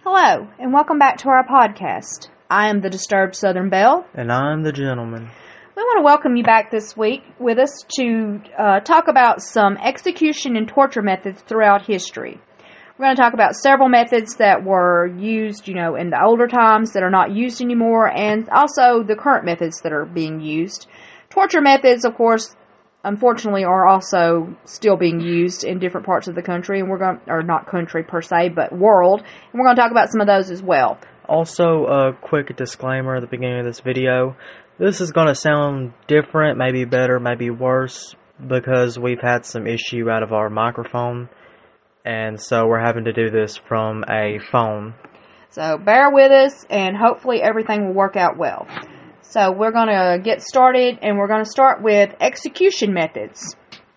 Hello, and welcome back to our podcast. I am the Disturbed Southern Belle. And I'm the gentleman. We want to welcome you back this week with us to talk about some execution and torture methods throughout history. We're going to talk about several methods that were used, in the older times that are not used anymore, and also the current methods that are being used. Torture methods, of course, unfortunately, are also still being used in different parts of the country, and or not country per se, but world, and we're going to talk about some of those as well. Also, a quick disclaimer at the beginning of this video. This is going to sound different, maybe better, maybe worse, because we've had some issue out of our microphone, and so we're having to do this from a phone. So bear with us, and hopefully everything will work out well. So we're going to get started, and we're going to start with execution methods.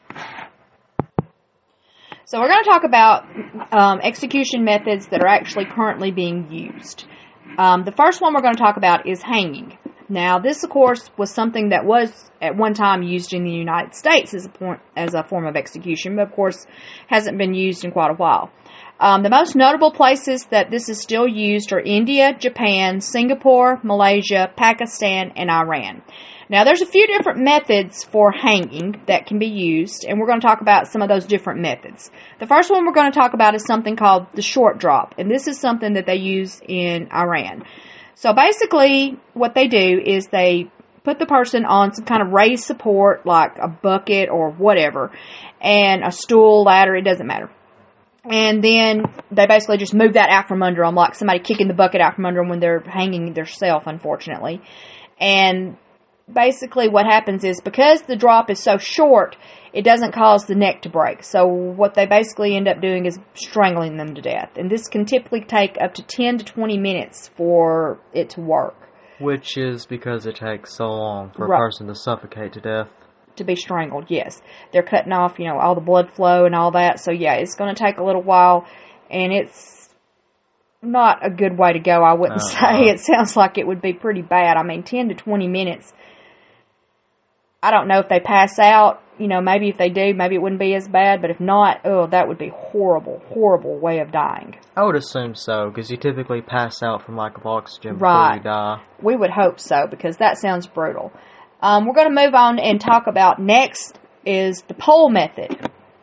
So we're going to talk about execution methods that are actually currently being used. The first one we're going to talk about is hanging. Now, this, of course, was something that was at one time used in the United States as a form of execution, but of course hasn't been used in quite a while. The most notable places that this is still used are India, Japan, Singapore, Malaysia, Pakistan, and Iran. Now, there's a few different methods for hanging that can be used, and we're going to talk about some of those different methods. The first one we're going to talk about is something called the short drop, and this is something that they use in Iran. So basically, what they do is they put the person on some kind of raised support, like a bucket or whatever, and a stool, ladder, it doesn't matter. And then they basically just move that out from under them, like somebody kicking the bucket out from under them when they're hanging themselves, unfortunately. And basically what happens is, because the drop is so short, it doesn't cause the neck to break. So what they basically end up doing is strangling them to death. And this can typically take up to 10 to 20 minutes for it to work. Which is because it takes so long for Right. a person to suffocate to death. To be strangled, yes. They're cutting off, all the blood flow and all that. So yeah, it's going to take a little while, and it's not a good way to go, I wouldn't say. It sounds like it would be pretty bad. 10 to 20 minutes. I don't know if they pass out. Maybe if they do, maybe it wouldn't be as bad. But if not, that would be horrible, horrible way of dying. I would assume so, because you typically pass out from lack of oxygen before Right. you die. We would hope so, because that sounds brutal. We're going to move on and talk about next is the pole method.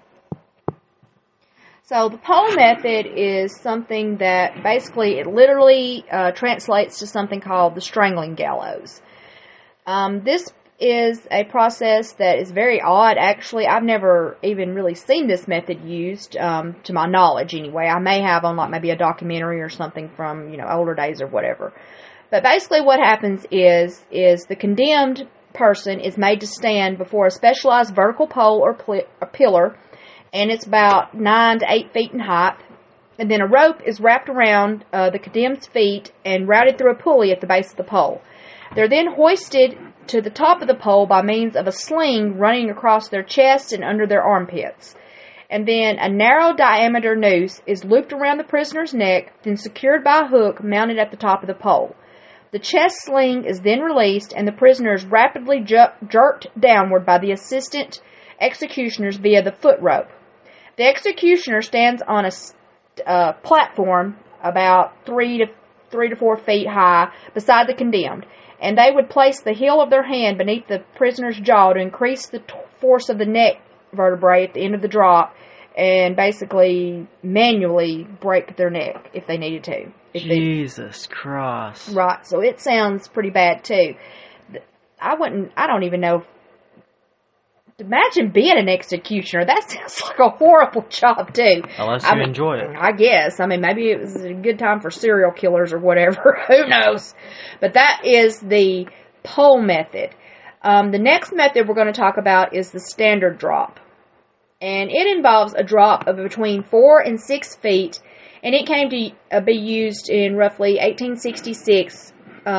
So the pole method is something that basically it literally translates to something called the strangling gallows. This is a process that is very odd, actually. I've never even really seen this method used, to my knowledge anyway. I may have on maybe a documentary or something from, older days or whatever. But basically what happens is the condemned person is made to stand before a specialized vertical pole or pillar, and it's about 9 to 8 feet in height. And then a rope is wrapped around the condemned's feet and routed through a pulley at the base of the pole. They're then hoisted to the top of the pole by means of a sling running across their chest and under their armpits. And then a narrow diameter noose is looped around the prisoner's neck, then secured by a hook mounted at the top of the pole. The chest sling is then released, and the prisoner is rapidly jerked downward by the assistant executioners via the foot rope. The executioner stands on a platform about 3 to 4 feet high beside the condemned, and they would place the heel of their hand beneath the prisoner's jaw to increase the force of the neck vertebrae at the end of the drop, and basically manually break their neck if they needed to. Jesus Christ. Right, so it sounds pretty bad too. I don't even know. Imagine being an executioner. That sounds like a horrible job too. Unless you enjoy it. I guess. Maybe it was a good time for serial killers or whatever. Who knows? But that is the pole method. The next method we're going to talk about is the standard drop. And it involves a drop of between 4 and 6 feet, and it came to be used in roughly 1866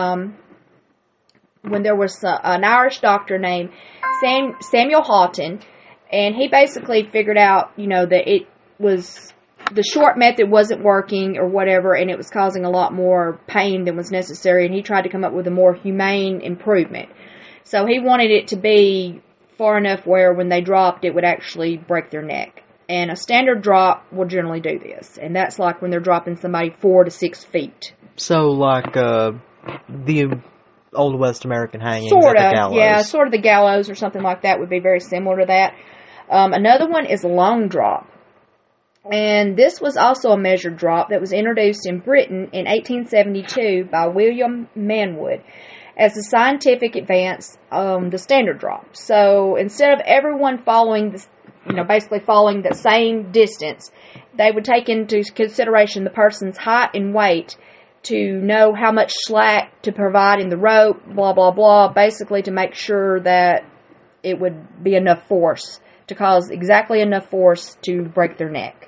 when there was an Irish doctor named Samuel Houghton, and he basically figured out, that it was the short method wasn't working or whatever, and it was causing a lot more pain than was necessary, and he tried to come up with a more humane improvement. So he wanted it to be far enough where when they dropped, it would actually break their neck. And a standard drop will generally do this. And that's like when they're dropping somebody 4 to 6 feet. So, like, the Old West American hangings Sort at of, the gallows. yeah, sort of the gallows or something like that would be very similar to that. Another one is a long drop. And this was also a measured drop that was introduced in Britain in 1872 by William Manwood as a scientific advance on the standard drop. So instead of everyone following this, basically following the same distance, they would take into consideration the person's height and weight to know how much slack to provide in the rope, blah, blah, blah, basically to make sure that it would be enough force to cause exactly enough force to break their neck.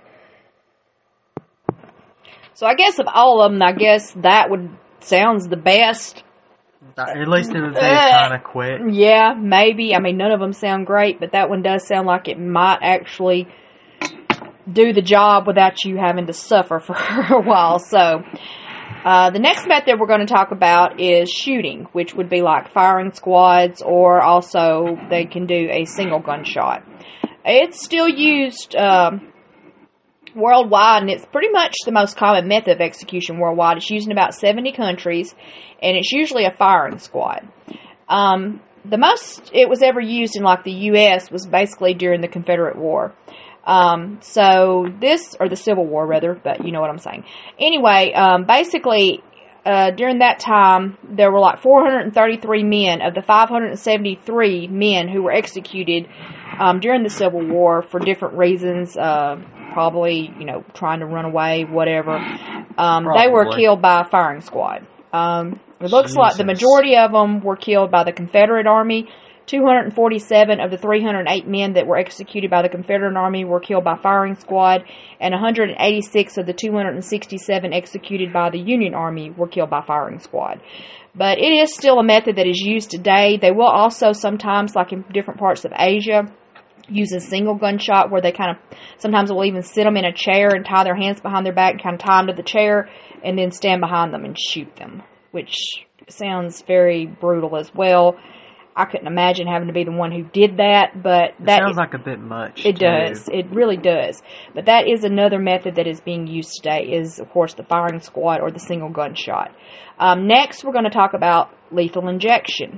So I guess of all of them, I guess that sounds the best. At least it was kind of quick. Yeah, maybe. I mean, none of them sound great, but that one does sound like it might actually do the job without you having to suffer for a while. So the next method we're going to talk about is shooting, which would be like firing squads, or also they can do a single gunshot. It's still used worldwide, and it's pretty much the most common method of execution worldwide. It's used in about 70 countries, and it's usually a firing squad. The most it was ever used in like the U.S. was basically during the Confederate War. So this, or the Civil War rather, but you know what I'm saying. Anyway, basically, during that time, there were like 433 men of the 573 men who were executed during the Civil War for different reasons, probably, trying to run away, whatever. They were killed by a firing squad. It looks like the majority of them were killed by the Confederate Army. 247 of the 308 men that were executed by the Confederate Army were killed by firing squad, and 186 of the 267 executed by the Union Army were killed by firing squad. But it is still a method that is used today. They will also sometimes, like in different parts of Asia, use a single gunshot where they sometimes will even sit them in a chair and tie their hands behind their back and kind of tie them to the chair and then stand behind them and shoot them, which sounds very brutal as well. I couldn't imagine having to be the one who did that, but that sounds like a bit much. It does. It really does. But that is another method that is being used today, is, of course, the firing squad or the single gunshot. Next, we're going to talk about lethal injection.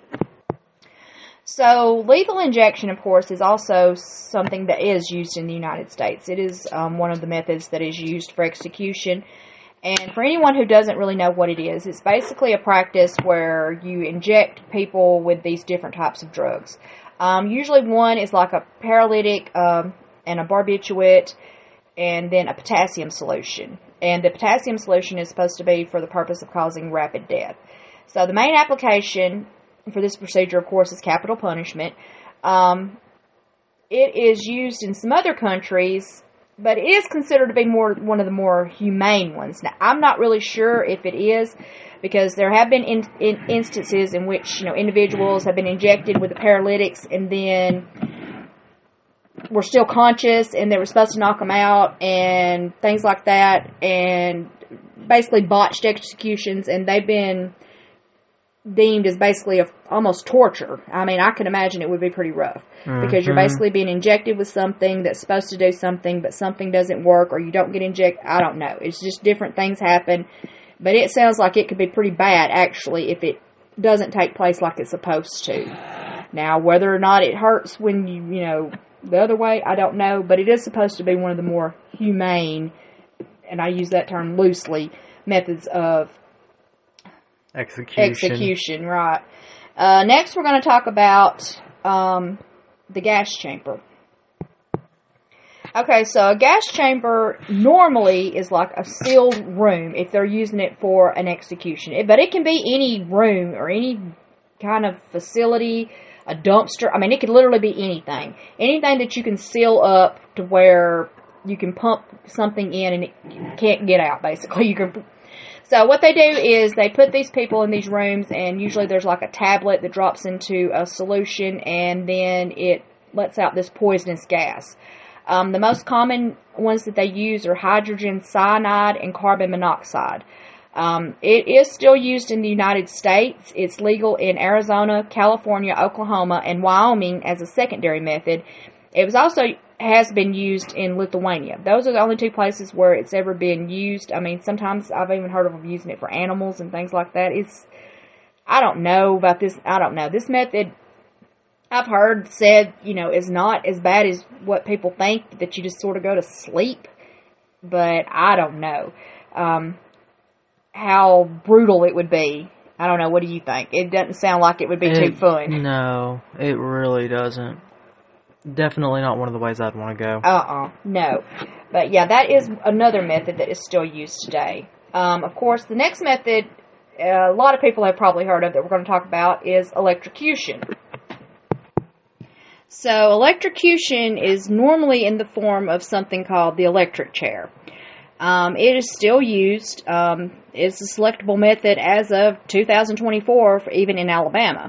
So, lethal injection, of course, is also something that is used in the United States. It is one of the methods that is used for execution. And for anyone who doesn't really know what it is, it's basically a practice where you inject people with these different types of drugs. Usually one is like a paralytic and a barbiturate, and then a potassium solution. And the potassium solution is supposed to be for the purpose of causing rapid death. So the main application for this procedure, of course, is capital punishment. It is used in some other countries, but it is considered to be one of the more humane ones. Now, I'm not really sure if it is, because there have been instances in which individuals have been injected with the paralytics and then were still conscious, and they were supposed to knock them out and things like that, and basically botched executions, and they've been deemed as basically almost torture. I mean, I can imagine it would be pretty rough, because you're basically being injected with something that's supposed to do something, but something doesn't work, or you don't get injected. I don't know. It's just different things happen, but it sounds like it could be pretty bad, actually, if it doesn't take place like it's supposed to. Now, whether or not it hurts when you the other way, I don't know, but it is supposed to be one of the more humane, and I use that term loosely, methods of execution, right. Next, we're going to talk about the gas chamber. Okay, so a gas chamber normally is like a sealed room if they're using it for an execution. But it can be any room or any kind of facility, a dumpster. I mean, it could literally be anything. Anything that you can seal up to where you can pump something in and it can't get out, basically. So what they do is they put these people in these rooms, and usually there's like a tablet that drops into a solution, and then it lets out this poisonous gas. The most common ones that they use are hydrogen cyanide and carbon monoxide. It is still used in the United States. It's legal in Arizona, California, Oklahoma, and Wyoming as a secondary method. It was also has been used in Lithuania. Those are the only two places where it's ever been used. I mean, sometimes I've even heard of them using it for animals and things like that. I don't know about this. I don't know. This method, I've heard said, is not as bad as what people think, that you just sort of go to sleep. But I don't know how brutal it would be. I don't know. What do you think? It doesn't sound like it would be too fun. No, it really doesn't. Definitely not one of the ways I'd want to go. No. But yeah, that is another method that is still used today. Of course, the next method a lot of people have probably heard of that we're going to talk about is electrocution. So electrocution is normally in the form of something called the electric chair. It is still used. It's a selectable method as of 2024, even in Alabama.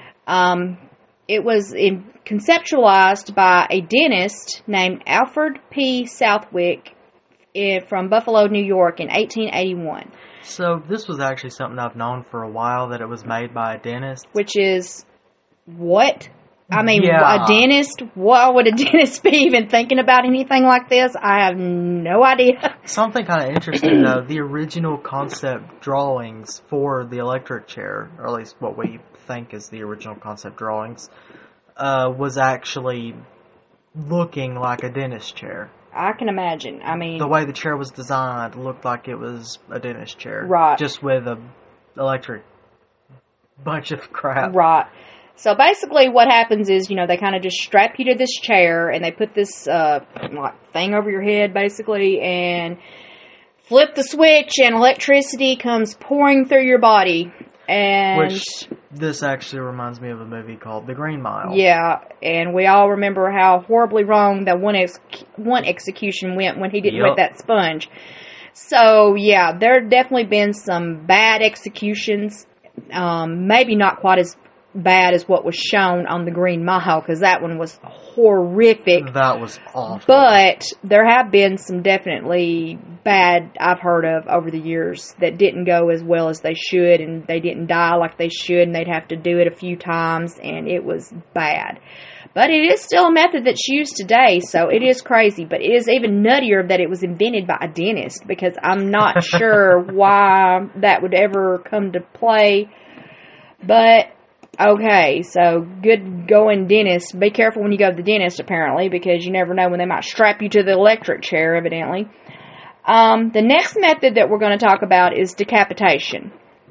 It was conceptualized by a dentist named Alfred P. Southwick from Buffalo, New York in 1881. So this was actually something I've known for a while, that it was made by a dentist. Which is what? I mean, yeah. A dentist? Why would a dentist be even thinking about anything like this? I have no idea. Something kind of interesting, though. The original concept drawings for the electric chair, or at least what we think is the original concept drawings, was actually looking like a dentist chair. I can imagine. I mean, the way the chair was designed looked like it was a dentist chair. Right. Just with a electric bunch of crap. Right. So basically what happens is, they kind of just strap you to this chair and they put this thing over your head, basically, and flip the switch and electricity comes pouring through your body. And which, this actually reminds me of a movie called The Green Mile. Yeah, and we all remember how horribly wrong that one execution went when he didn't wet that sponge. So, yeah, there have definitely been some bad executions. Maybe not quite as bad as what was shown on The Green Mile, because that one was horrific. That was awful. But there have been some definitely bad I've heard of over the years that didn't go as well as they should, and they didn't die like they should, and they'd have to do it a few times, and it was bad. But it is still a method that's used today, so it is crazy. But it is even nuttier that it was invented by a dentist, because I'm not sure why that would ever come to play. But okay, so good going dentist. Be careful when you go to the dentist, apparently, because you never know when they might strap you to the electric chair, evidently. The next method that we're going to talk about is decapitation.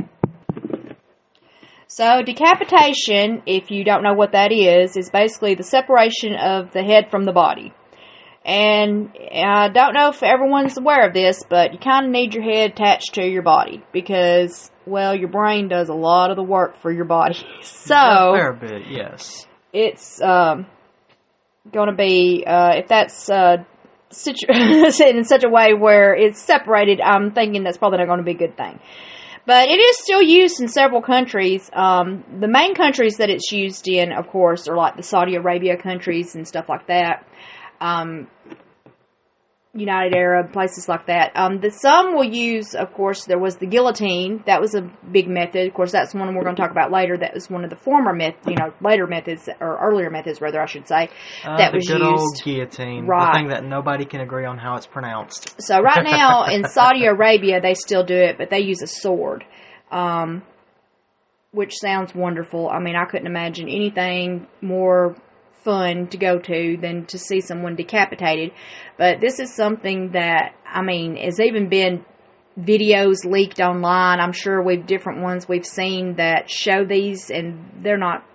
So decapitation, if you don't know what that is basically the separation of the head from the body. And I don't know if everyone's aware of this, but you kind of need your head attached to your body because, well, your brain does a lot of the work for your body. So a fair bit, yes. It's going to be, if that's in such a way where it's separated, I'm thinking that's probably not going to be a good thing. But it is still used in several countries. The main countries that it's used in, of course, are like the Saudi Arabia countries and stuff like that. United Arab, places like that. Some will use, of course, there was the guillotine. That was a big method. Of course, that's one we're going to talk about later. That was one of the former later methods, or earlier methods, rather, I should say, that was used. The good old guillotine. Right. The thing that nobody can agree on how it's pronounced. So right now, in Saudi Arabia, they still do it, but they use a sword, which sounds wonderful. I mean, I couldn't imagine anything more fun to go to than to see someone decapitated. But this is something that, I mean, has even been videos leaked online. I'm sure we've different ones we've seen that show these, and they're not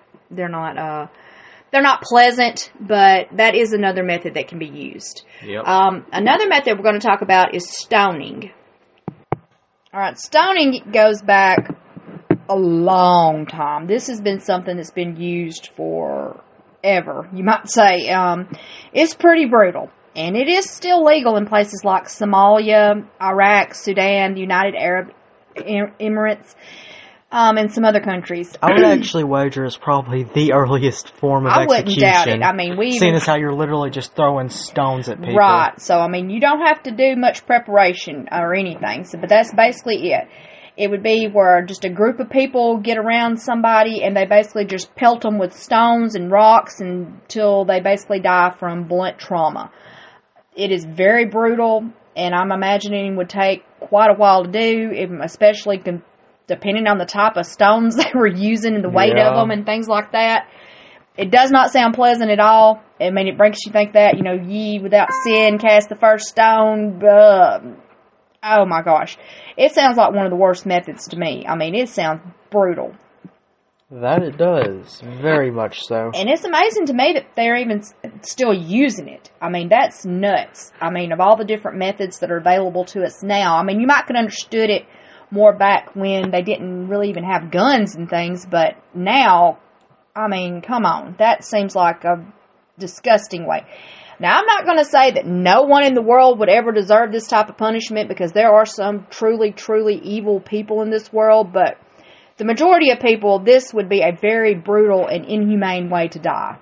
pleasant, but that is another method that can be used. Yep. Another method we're going to talk about is stoning. Alright, stoning goes back a long time. This has been something that's been used for ever, you might say. It's pretty brutal, and it is still legal in places like Somalia, Iraq, Sudan, the United Arab Emirates, and some other countries. I would actually wager it's probably the earliest form of execution. I wouldn't doubt it. I mean, seeing as how you're literally just throwing stones at people. Right. So, I mean, you don't have to do much preparation or anything. So, but that's basically it. It would be where just a group of people get around somebody and they basically just pelt them with stones and rocks until they basically die from blunt trauma. It is very brutal, and I'm imagining it would take quite a while to do, especially depending on the type of stones they were using and the weight of them and things like that. It does not sound pleasant at all. I mean, it brings you think that, ye without sin cast the first stone. Oh my gosh. It sounds like one of the worst methods to me. I mean, it sounds brutal. That it does. Very much so. And it's amazing to me that they're even still using it. I mean, that's nuts. I mean, of all the different methods that are available to us now, I mean, you might could have understood it more back when they didn't really even have guns and things, but now, I mean, come on. That seems like a disgusting way. Now, I'm not going to say that no one in the world would ever deserve this type of punishment, because there are some truly, truly evil people in this world, but the majority of people, this would be a very brutal and inhumane way to die.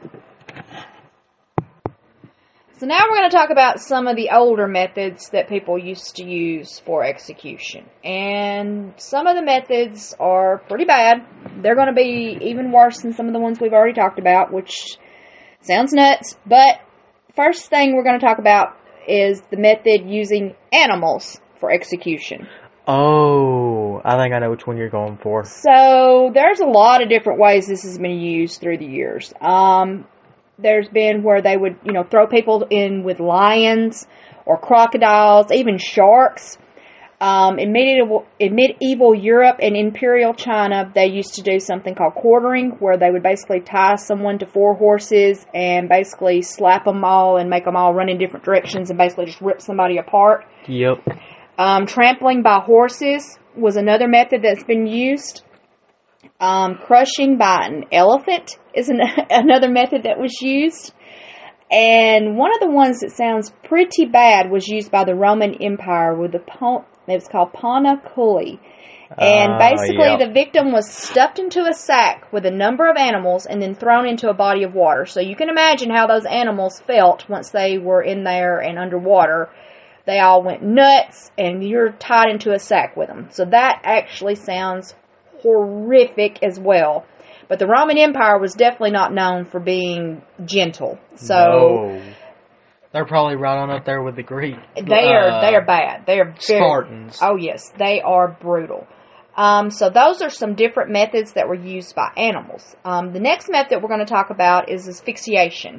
So now we're going to talk about some of the older methods that people used to use for execution. And some of the methods are pretty bad. They're going to be even worse than some of the ones we've already talked about, which sounds nuts, but first thing we're going to talk about is the method using animals for execution. Oh, I think I know which one you're going for. So, there's a lot of different ways this has been used through the years. There's been where they would, throw people in with lions or crocodiles, even sharks. In medieval Europe and Imperial China, they used to do something called quartering, where they would basically tie someone to 4 horses and basically slap them all and make them all run in different directions and basically just rip somebody apart. Yep. Trampling by horses was another method that's been used. Crushing by an elephant is another method that was used. And one of the ones that sounds pretty bad was used by the Roman Empire with it was called Panna Coeli. And basically the victim was stuffed into a sack with a number of animals and then thrown into a body of water. So you can imagine how those animals felt once they were in there and underwater. They all went nuts, and you're tied into a sack with them. So that actually sounds horrific as well. But the Roman Empire was definitely not known for being gentle. So no. They're probably right on up there with the Greek. They are bad. They are Spartans. Oh yes, they are brutal. So those are some different methods that were used by animals. The next method we're going to talk about is asphyxiation.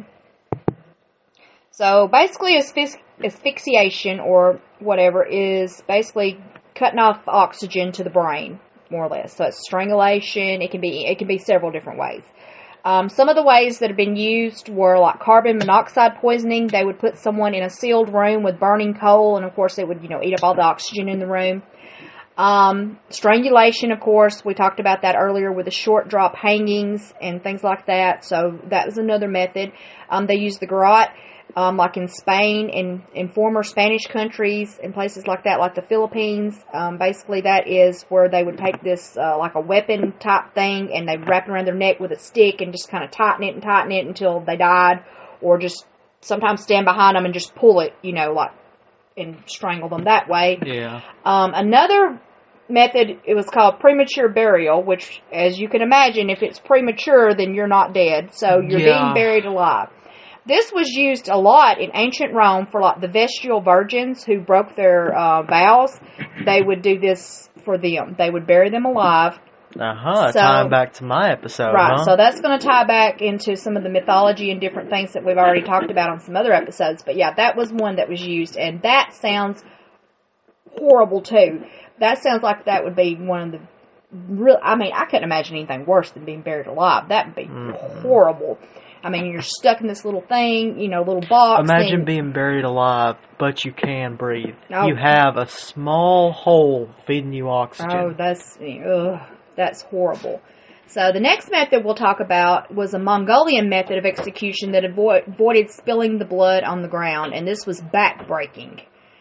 So basically, asphyxiation or whatever is basically cutting off oxygen to the brain, more or less. So it's strangulation. It can be several different ways. Some of the ways that have been used were like carbon monoxide poisoning. They would put someone in a sealed room with burning coal, and of course it would eat up all the oxygen in the room. Strangulation, of course, we talked about that earlier with the short drop hangings and things like that. So that was another method. They used the garrote. Like in Spain and in former Spanish countries and places like that, like the Philippines. Basically, that is where they would take this like a weapon type thing and they'd wrap it around their neck with a stick and just kind of tighten it until they died, or just sometimes stand behind them and just pull it, and strangle them that way. Yeah. Another method, it was called premature burial, which, as you can imagine, if it's premature, then you're not dead, so you're being buried alive. This was used a lot in ancient Rome for like the vestal virgins who broke their vows. They would do this for them. They would bury them alive. Tying back to my episode, right, so that's going to tie back into some of the mythology and different things that we've already talked about on some other episodes. But yeah, that was one that was used, and that sounds horrible too. That sounds like that would be one of the real... I mean, I couldn't imagine anything worse than being buried alive. That would be horrible. I mean, you're stuck in this little thing, little box. Imagine being buried alive, but you can breathe. Oh. You have a small hole feeding you oxygen. Oh, that's horrible. So the next method we'll talk about was a Mongolian method of execution that avoided spilling the blood on the ground, and this was back-breaking.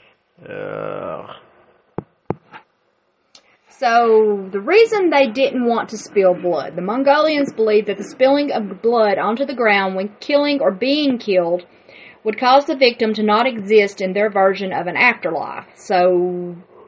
So, the reason they didn't want to spill blood, the Mongolians believed that the spilling of blood onto the ground when killing or being killed would cause the victim to not exist in their version of an afterlife. So,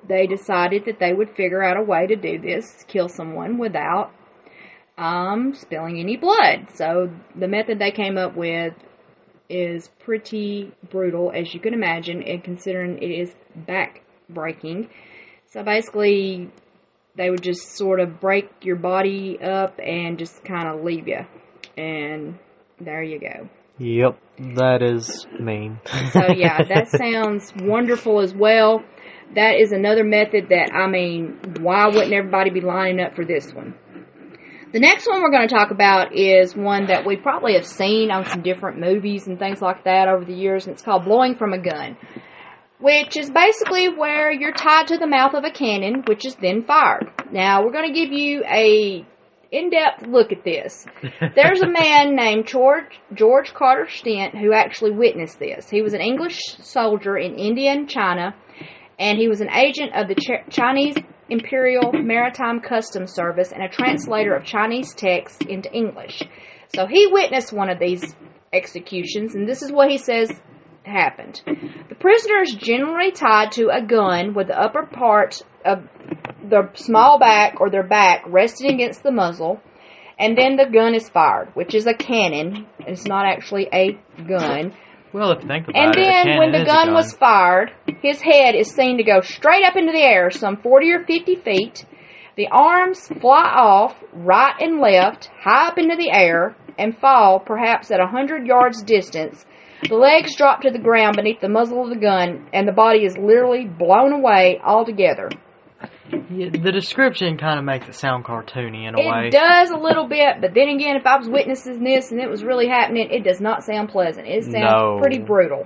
they decided that they would figure out a way to do this, kill someone without spilling any blood. So the method they came up with is pretty brutal, as you can imagine, and considering it is back-breaking. So basically, they would just sort of break your body up and just kind of leave you. And there you go. Yep, that is mean. So yeah, that sounds wonderful as well. That is another method that, I mean, why wouldn't everybody be lining up for this one? The next one we're going to talk about is one that we probably have seen on some different movies and things like that over the years, and it's called blowing from a gun, which is basically where you're tied to the mouth of a cannon, which is then fired. Now, we're going to give you a in-depth look at this. There's a man named George Carter Stent who actually witnessed this. He was an English soldier in India and China, and he was an agent of the Chinese Imperial Maritime Customs Service and a translator of Chinese text into English. So he witnessed one of these executions, and this is what he says happened. The prisoner is generally tied to a gun with the upper part of their small back or their back resting against the muzzle, and then the gun is fired, which is a cannon. It's not actually a gun. Well, if you think about and it, then when the gun was fired, his head is seen to go straight up into the air, some 40 or 50 feet. The arms fly off right and left, high up into the air, and fall perhaps at 100 yards distance. The legs drop to the ground beneath the muzzle of the gun, and the body is literally blown away altogether. Yeah, the description kind of makes it sound cartoony in a way. It does a little bit, but then again, if I was witnessing this and it was really happening, it does not sound pleasant. It sounds pretty brutal.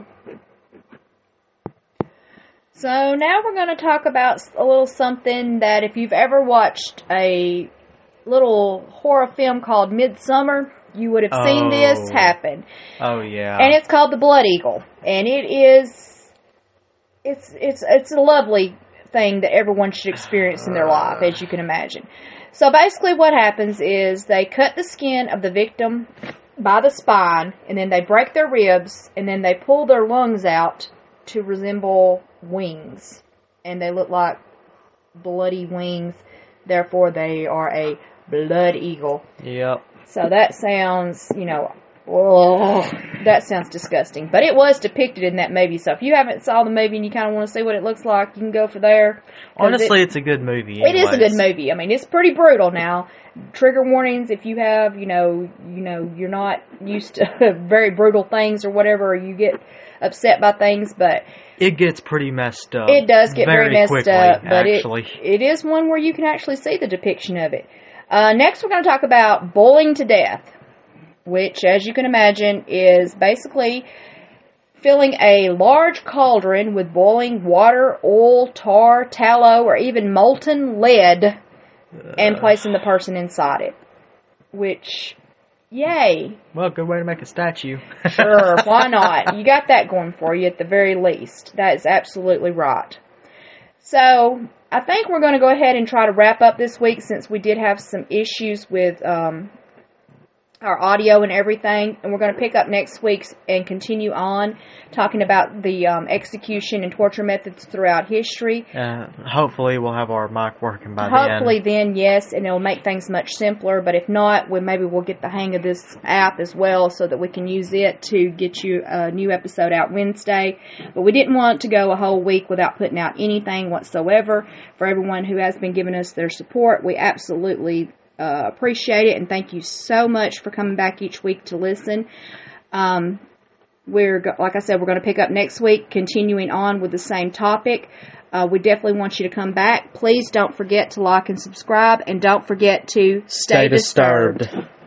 So now we're going to talk about a little something that if you've ever watched a little horror film called Midsummer, you would have seen this happen. Oh, yeah. And it's called The Blood Eagle. And it is, it's a lovely thing that everyone should experience in their life, as you can imagine. So basically what happens is they cut the skin of the victim by the spine, and then they break their ribs, and then they pull their lungs out to resemble wings. And they look like bloody wings, therefore they are a blood eagle. Yep. So that sounds, that sounds disgusting. But it was depicted in that movie, so if you haven't saw the movie and you kind of want to see what it looks like, you can go for there. Honestly, it's a good movie. It is a good movie. I mean, it's pretty brutal now. Trigger warnings if you have, you're not used to very brutal things or whatever, or you get upset by things, but it gets pretty messed up. It does get very messed quickly, up, but actually. it is one where you can actually see the depiction of it. Next, we're going to talk about boiling to death, which, as you can imagine, is basically filling a large cauldron with boiling water, oil, tar, tallow, or even molten lead, and placing the person inside it. Which, yay. Well, good way to make a statue. Sure, why not? You got that going for you at the very least. That is absolutely right. So, I think we're going to go ahead and try to wrap up this week since we did have some issues with our audio and everything, and we're going to pick up next week and continue on talking about the execution and torture methods throughout history. Hopefully we'll have our mic working by Hopefully then, yes, and it'll make things much simpler, but if not, maybe we'll get the hang of this app as well so that we can use it to get you a new episode out Wednesday. But we didn't want to go a whole week without putting out anything whatsoever. For everyone who has been giving us their support, we absolutely appreciate it, and thank you so much for coming back each week to listen. Like I said, we're going to pick up next week, continuing on with the same topic. We definitely want you to come back. Please don't forget to like and subscribe, and don't forget to stay disturbed.